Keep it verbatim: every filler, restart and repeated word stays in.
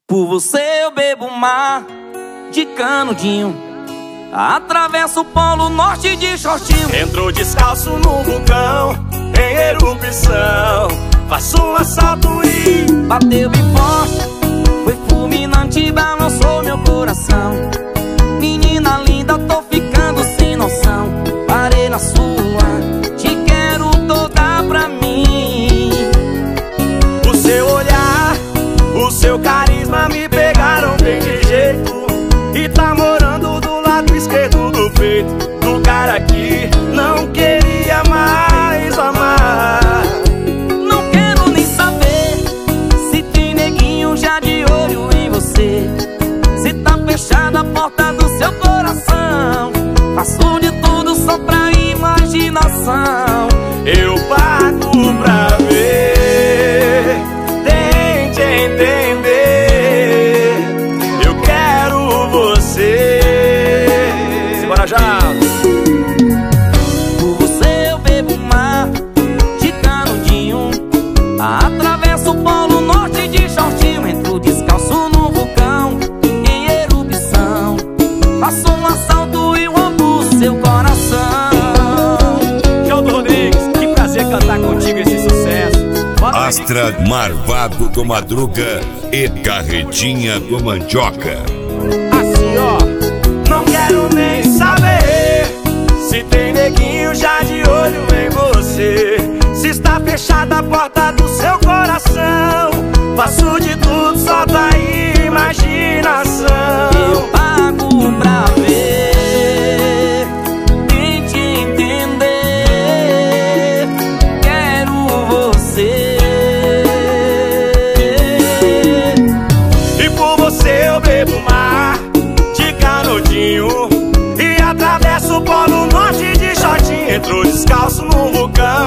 Por você eu bebo mar de canudinho, atravesso o polo norte de shortinho. Entrou descalço no vulcão, em erupção, faço um assalto e bateu bem forte, foi fulminante, balançou meu coração. Menina linda, tô ficando sem noção. Parei na sua, te quero toda pra mim. O seu olhar, o seu carisma me pegaram bem de jeito. E tá morando do lado esquerdo do peito do cara que não queria mais amar. Não quero nem saber se tem neguinho já de olho em você, se tá fechada a porta do seu coração. Faço de tudo só pra imaginação. Eu pago pra ver, tente entender. Eu quero você. Simbora já. Por você eu bebo mar de canudinho, atravesso o polo norte de shortinho. Entro descalço no vulcão, em erupção, faço um assalto e roubo o seu coração. João Rodrigues, que prazer cantar contigo esse sucesso. Astra, Marvado do Madruga e Carretinha do Mandioca. Assim ó, não quero nem saber se tem neguinho já de olho em você, se está fechada a porta do seu coração. Faço de tudo só pra imaginação. Eu pago pra ver, tente entender. Quero você. E por você eu bebo mar de canudinho e atravesso o polo norte de shortinho. Entro descalço no vulcão,